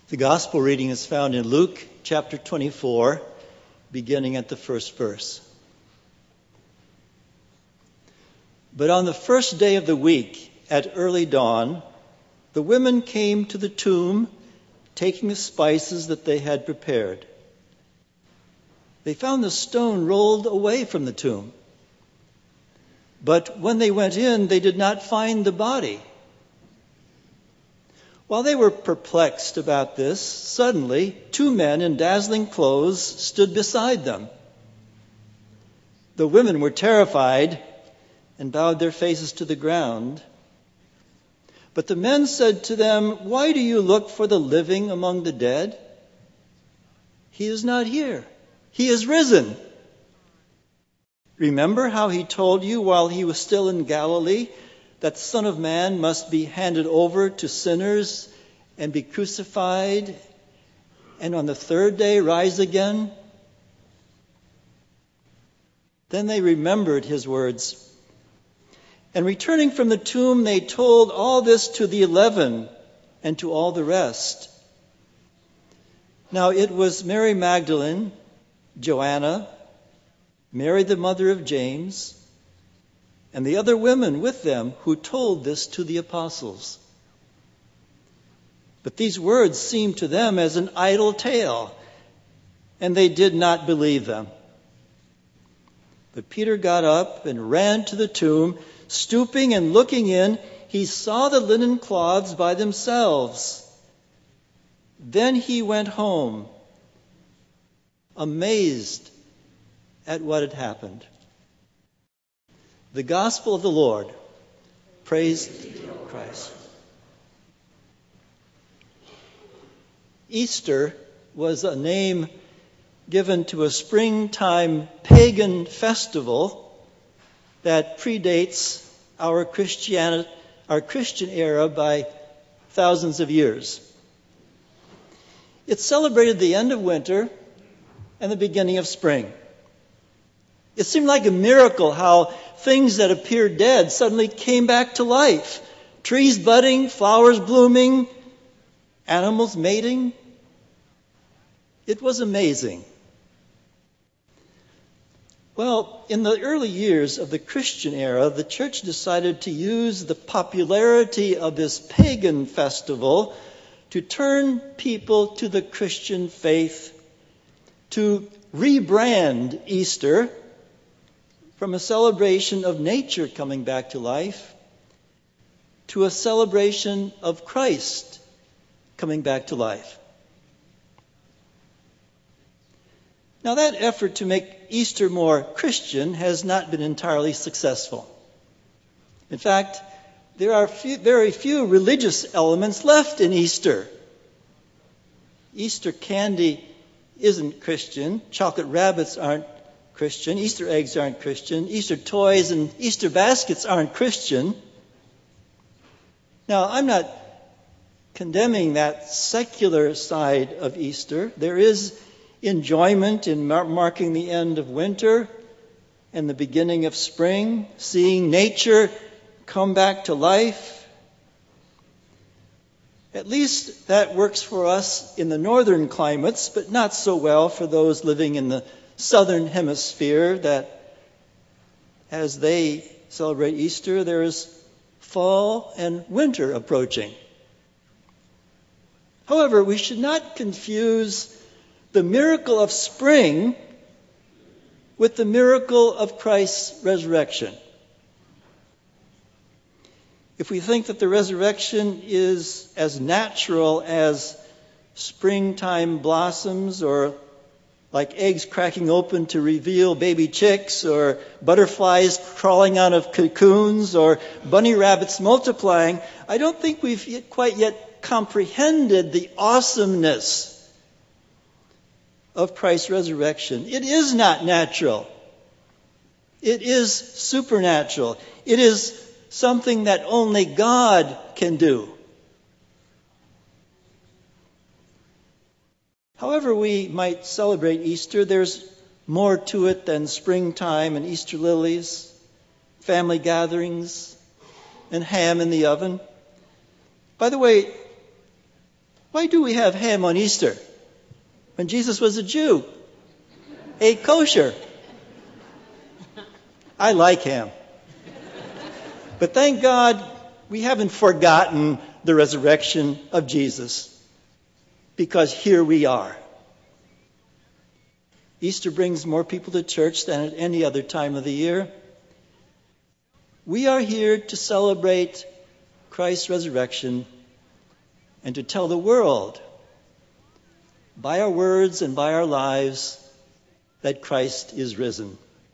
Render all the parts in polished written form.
The gospel reading is found in Luke chapter 24, beginning at the first verse. But on the first day of the week, at early dawn, the women came to the tomb, taking the spices that they had prepared. They found the stone rolled away from the tomb. But when they went in, they did not find the body. While they were perplexed about this, suddenly 2 men in dazzling clothes stood beside them. The women were terrified and bowed their faces to the ground. But the men said to them, "Why do you look for the living among the dead? He is not here. He is risen. Remember how he told you while he was still in Galilee that the Son of Man must be handed over to sinners and be crucified, and on the third day rise again?" Then they remembered his words. And returning from the tomb, they told all this to the 11 and to all the rest. Now it was Mary Magdalene, Joanna, Mary the mother of James, and the other women with them who told this to the apostles. But these words seemed to them as an idle tale, and they did not believe them. But Peter got up and ran to the tomb. Stooping and looking in, he saw the linen cloths by themselves. Then he went home, amazed at what had happened. The Gospel of the Lord. Praise to you, Christ. Easter was a name given to a springtime pagan festival that predates our Christian era by thousands of years. It celebrated the end of winter and the beginning of spring. It seemed like a miracle how things that appeared dead suddenly came back to life. Trees budding, flowers blooming, animals mating. It was amazing. Well, in the early years of the Christian era, the church decided to use the popularity of this pagan festival to turn people to the Christian faith, to rebrand Easter from a celebration of nature coming back to life to a celebration of Christ coming back to life. Now, that effort to make Easter more Christian has not been entirely successful. In fact, there are very few religious elements left in Easter. Easter candy isn't Christian. Chocolate rabbits aren't Christian. Easter eggs aren't Christian. Easter toys and Easter baskets aren't Christian. Now, I'm not condemning that secular side of Easter. There is enjoyment in marking the end of winter and the beginning of spring, seeing nature come back to life. At least that works for us in the northern climates, but not so well for those living in the southern hemisphere, that as they celebrate Easter, there is fall and winter approaching. However, we should not confuse the miracle of spring with the miracle of Christ's resurrection. If we think that the resurrection is as natural as springtime blossoms, or like eggs cracking open to reveal baby chicks, or butterflies crawling out of cocoons, or bunny rabbits multiplying, I don't think we've quite yet comprehended the awesomeness of Christ's resurrection. It is not natural. It is supernatural. It is something that only God can do. However we might celebrate Easter, there's more to it than springtime and Easter lilies, family gatherings, and ham in the oven. By the way, Why do we have ham on Easter when Jesus was a Jew, ate kosher? I like ham. But thank God we haven't forgotten the resurrection of Jesus, because here we are. Easter brings more people to church than at any other time of the year. We are here to celebrate Christ's resurrection and to tell the world by our words and by our lives that Christ is risen.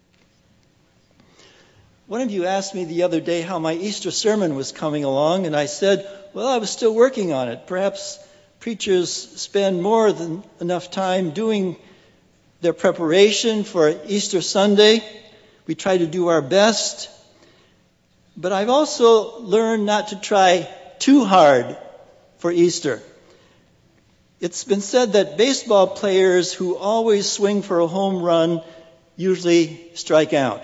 One of you asked me the other day how my Easter sermon was coming along, and I said, well, I was still working on it. Perhaps preachers spend more than enough time doing their preparation for Easter Sunday. We try to do our best. But I've also learned not to try too hard for Easter. It's been said that baseball players who always swing for a home run usually strike out.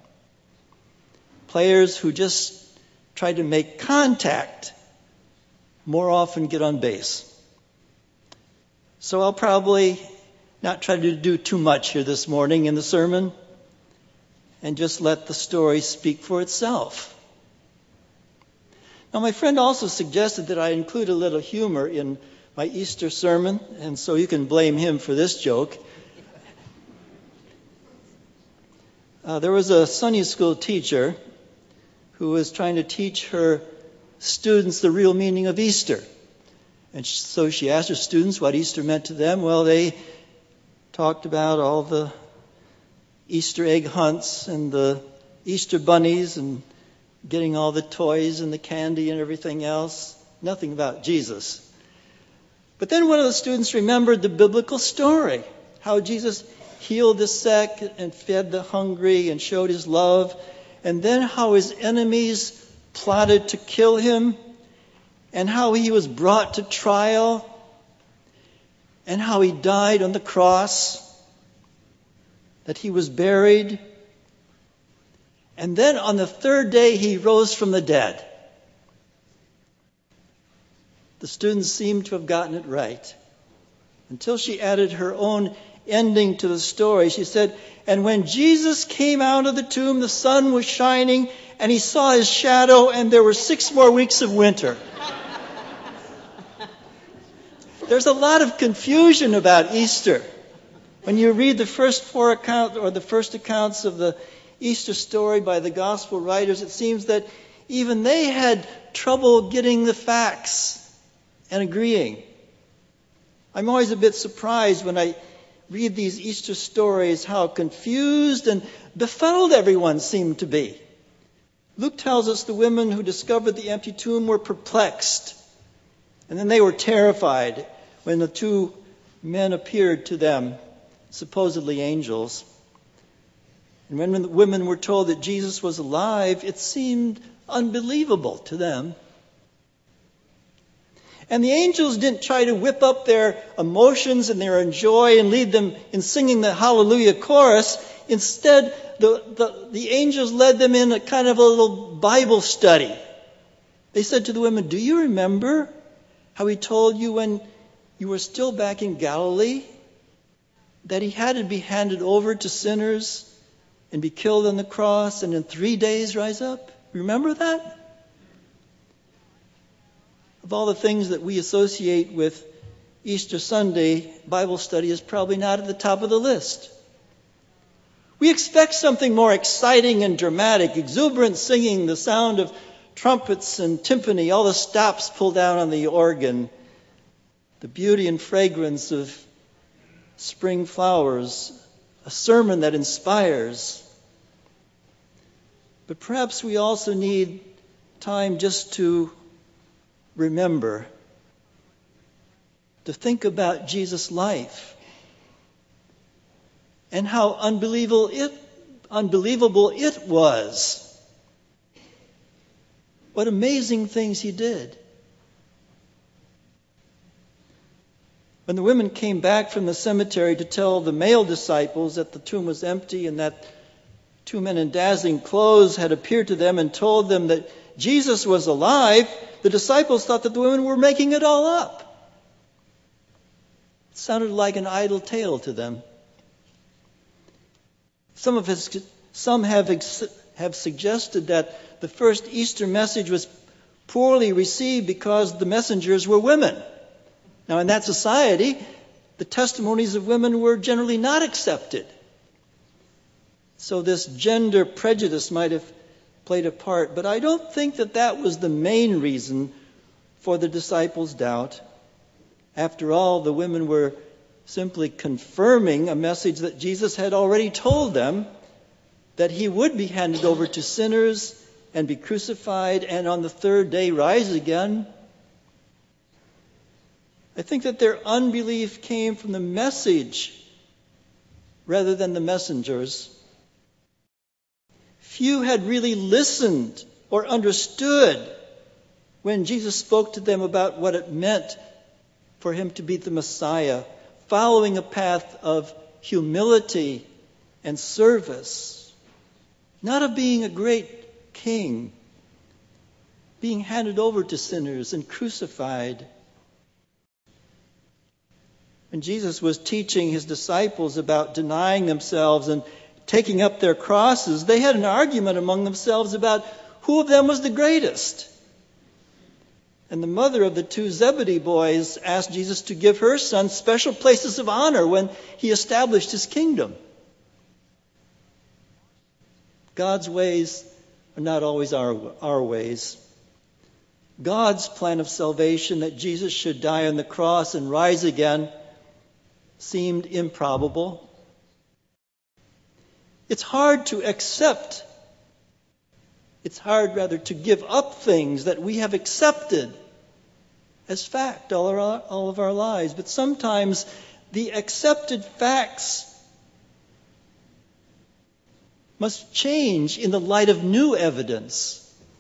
Players who just try to make contact more often get on base. So I'll probably not try to do too much here this morning in the sermon and just let the story speak for itself. Now, my friend also suggested that I include a little humor in my Easter sermon, and so you can blame him for this joke. There was a Sunday school teacher who was trying to teach her students the real meaning of Easter. And so she asked her students what Easter meant to them. Well, they talked about all the Easter egg hunts and the Easter bunnies and getting all the toys and the candy and everything else. Nothing about Jesus. But then one of the students remembered the biblical story, how Jesus healed the sick and fed the hungry and showed his love, and then how his enemies plotted to kill him, and how he was brought to trial, and how he died on the cross, that he was buried, and then on the third day he rose from the dead. The students seemed to have gotten it right, until she added her own ending to the story. She said, and when Jesus came out of the tomb, the sun was shining, and he saw his shadow, and there were 6 more weeks of winter. There's a lot of confusion about Easter. When you read the first 4 accounts, or the first accounts of the Easter story by the gospel writers, it seems that even they had trouble getting the facts and agreeing. I'm always a bit surprised when I read these Easter stories how confused and befuddled everyone seemed to be. Luke tells us the women who discovered the empty tomb were perplexed, and then they were terrified when the 2 men appeared to them, supposedly angels. And when the women were told that Jesus was alive, it seemed unbelievable to them. And the angels didn't try to whip up their emotions and their joy and lead them in singing the Hallelujah chorus. Instead, the angels led them in a kind of a little Bible study. They said to the women, do you remember how he told you when you were still back in Galilee that he had to be handed over to sinners and be killed on the cross and in 3 days rise up? Remember that? Of all the things that we associate with Easter Sunday, Bible study is probably not at the top of the list. We expect something more exciting and dramatic, exuberant singing, the sound of trumpets and timpani, all the stops pulled down on the organ, the beauty and fragrance of spring flowers, a sermon that inspires. But perhaps we also need time just to remember, to think about Jesus' life and how unbelievable it was. What amazing things he did. When the women came back from the cemetery to tell the male disciples that the tomb was empty and that 2 men in dazzling clothes had appeared to them and told them that Jesus was alive, the disciples thought that the women were making it all up. It sounded like an idle tale to them. Some have suggested that the first Easter message was poorly received because the messengers were women. Now, in that society, the testimonies of women were generally not accepted. So this gender prejudice might have played a part. But I don't think that that was the main reason for the disciples' doubt. After all, the women were simply confirming a message that Jesus had already told them, that he would be handed over to sinners and be crucified and on the third day rise again. I think that their unbelief came from the message rather than the messengers. Few had really listened or understood when Jesus spoke to them about what it meant for him to be the Messiah, following a path of humility and service, not of being a great king, being handed over to sinners and crucified. When Jesus was teaching his disciples about denying themselves and taking up their crosses, they had an argument among themselves about who of them was the greatest. And the mother of the two Zebedee boys asked Jesus to give her son special places of honor when he established his kingdom. God's ways are not always our ways. God's plan of salvation, that Jesus should die on the cross and rise again, seemed improbable. It's hard to accept. It's hard, rather, to give up things that we have accepted as fact all of our lives. But sometimes the accepted facts must change in the light of new evidence.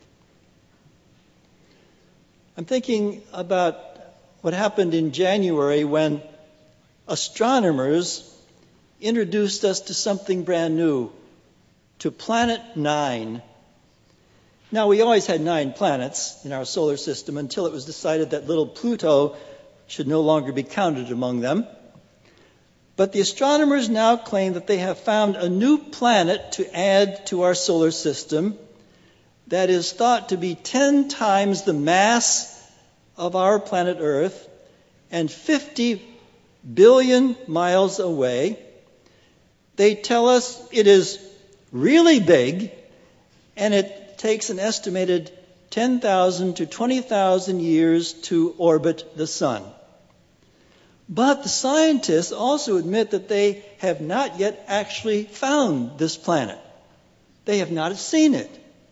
I'm thinking about what happened in January when astronomers introduced us to something brand new, to Planet 9. Now, we always had 9 planets in our solar system until it was decided that little Pluto should no longer be counted among them. But the astronomers now claim that they have found a new planet to add to our solar system that is thought to be 10 times the mass of our planet Earth and 50 billion miles away. They tell us it is really big, and it takes an estimated 10,000 to 20,000 years to orbit the sun. But the scientists also admit that they have not yet actually found this planet. They have not seen it.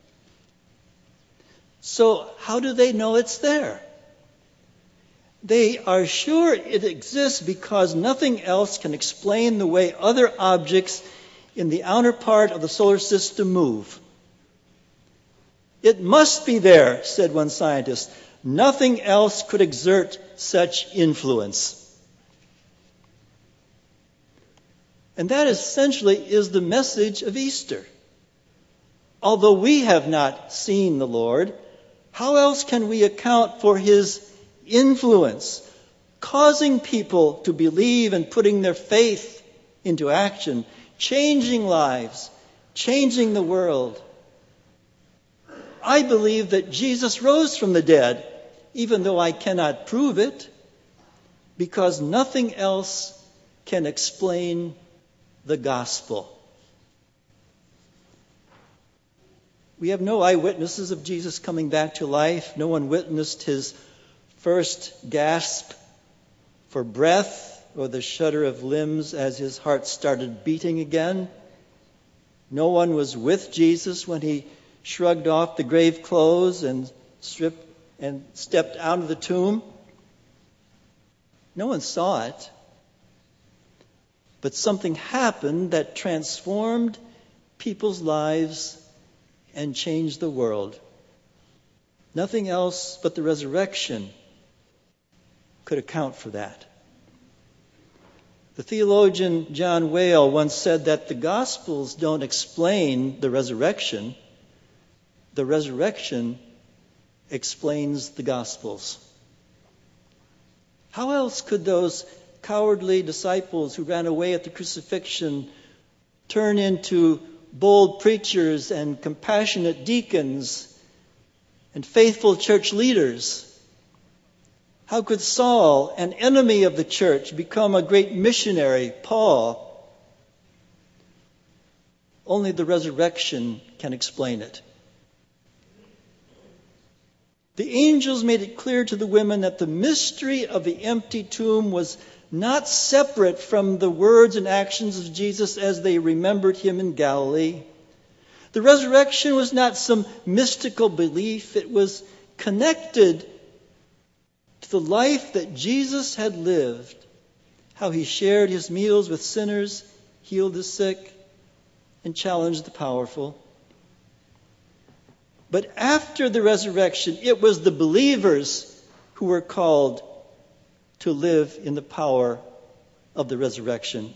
So how do they know it's there? They are sure it exists because nothing else can explain the way other objects in the outer part of the solar system move. It must be there, said one scientist. Nothing else could exert such influence. And that essentially is the message of Easter. Although we have not seen the Lord, how else can we account for his influence, causing people to believe and putting their faith into action, changing lives, changing the world? I believe that Jesus rose from the dead, even though I cannot prove it, because nothing else can explain the gospel. We have no eyewitnesses of Jesus coming back to life. No one witnessed his first gasp for breath or the shudder of limbs as his heart started beating again. No one was with Jesus when he shrugged off the grave clothes and stepped out of the tomb. No one saw it. But something happened that transformed people's lives and changed the world. Nothing else but the resurrection could account for that. The theologian John Whale once said that the Gospels don't explain the resurrection. The resurrection explains the Gospels. How else could those cowardly disciples who ran away at the crucifixion turn into bold preachers and compassionate deacons and faithful church leaders? How could Saul, an enemy of the church, become a great missionary, Paul? Only the resurrection can explain it. The angels made it clear to the women that the mystery of the empty tomb was not separate from the words and actions of Jesus as they remembered him in Galilee. The resurrection was not some mystical belief. It was connected to the life that Jesus had lived, how he shared his meals with sinners, healed the sick, and challenged the powerful. But after the resurrection, it was the believers who were called to live in the power of the resurrection.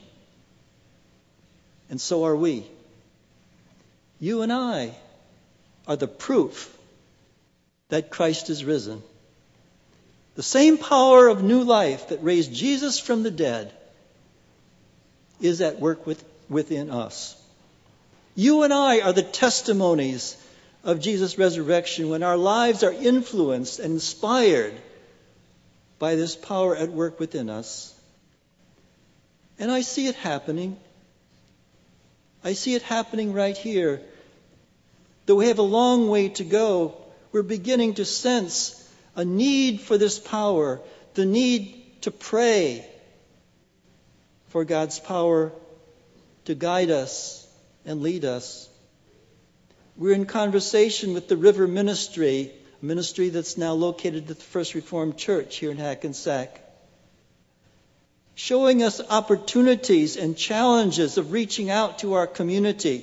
And so are we. You and I are the proof that Christ is risen. The same power of new life that raised Jesus from the dead is at work within us. You and I are the testimonies of Jesus' resurrection when our lives are influenced and inspired by this power at work within us. And I see it happening. I see it happening right here. Though we have a long way to go, we're beginning to sense a need for this power, the need to pray for God's power to guide us and lead us. We're in conversation with the River Ministry, a ministry that's now located at the First Reformed Church here in Hackensack, showing us opportunities and challenges of reaching out to our community.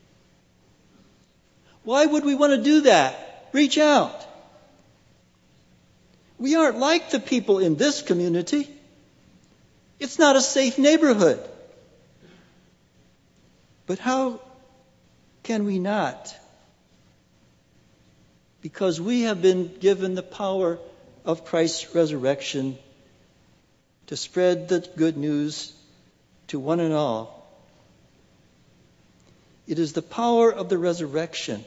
Why would we want to do that? Reach out. We aren't like the people in this community. It's not a safe neighborhood. But how can we not? Because we have been given the power of Christ's resurrection to spread the good news to one and all. It is the power of the resurrection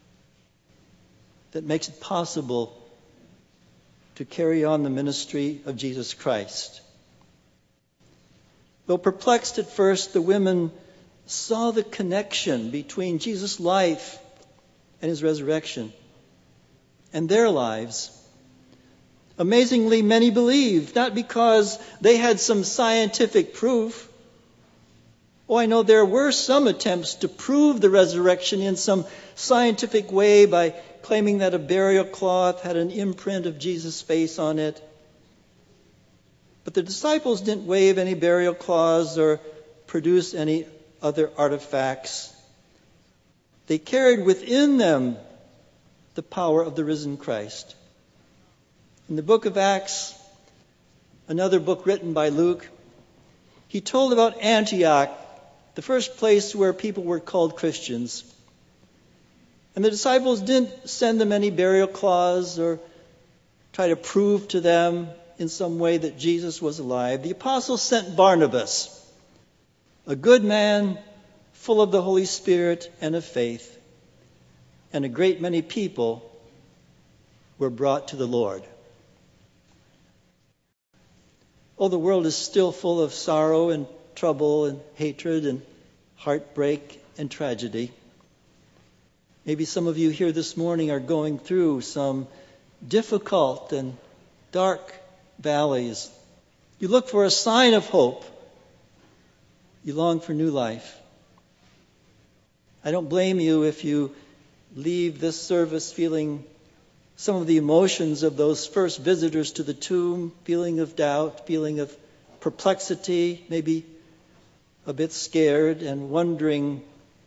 that makes it possible to carry on the ministry of Jesus Christ. Though perplexed at first, the women saw the connection between Jesus' life and his resurrection and their lives. Amazingly, many believed, not because they had some scientific proof. Oh, I know there were some attempts to prove the resurrection in some scientific way by claiming that a burial cloth had an imprint of Jesus' face on it. But the disciples didn't wave any burial cloths or produce any other artifacts. They carried within them the power of the risen Christ. In the book of Acts, another book written by Luke, he told about Antioch, the first place where people were called Christians. And the disciples didn't send them any burial cloths or try to prove to them in some way that Jesus was alive. The apostles sent Barnabas, a good man, full of the Holy Spirit and of faith. And a great many people were brought to the Lord. Oh, the world is still full of sorrow and trouble and hatred and heartbreak and tragedy. Maybe some of you here this morning are going through some difficult and dark valleys. You look for a sign of hope. You long for new life. I don't blame you if you leave this service feeling some of the emotions of those first visitors to the tomb, feeling of doubt, feeling of perplexity, maybe a bit scared and wondering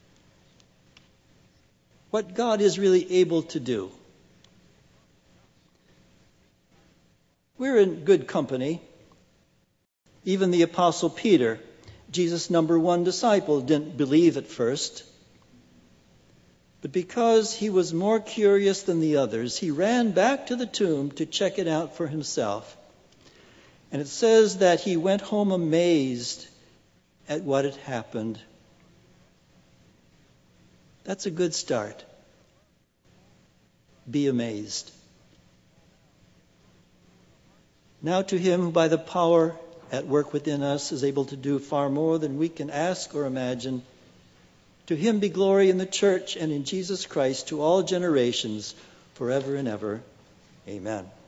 what God is really able to do. We're in good company. Even the Apostle Peter, Jesus' number one disciple, didn't believe at first. But because he was more curious than the others, he ran back to the tomb to check it out for himself. And it says that he went home amazed at what had happened. That's a good start. Be amazed. Now to him who by the power at work within us is able to do far more than we can ask or imagine, to him be glory in the church and in Jesus Christ to all generations, forever and ever. Amen.